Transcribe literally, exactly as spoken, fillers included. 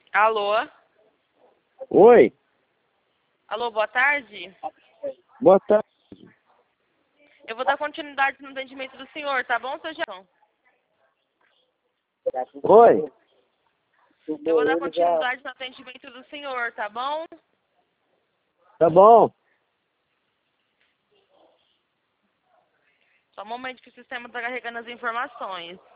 Alô? Oi, Alô, boa tarde. boa tarde. Eu vou dar continuidade no atendimento do senhor, tá bom, seu João? Oi, Eu vou dar continuidade no atendimento do senhor, tá bom? tá bom? Só um momento que o sistema tá carregando as informações.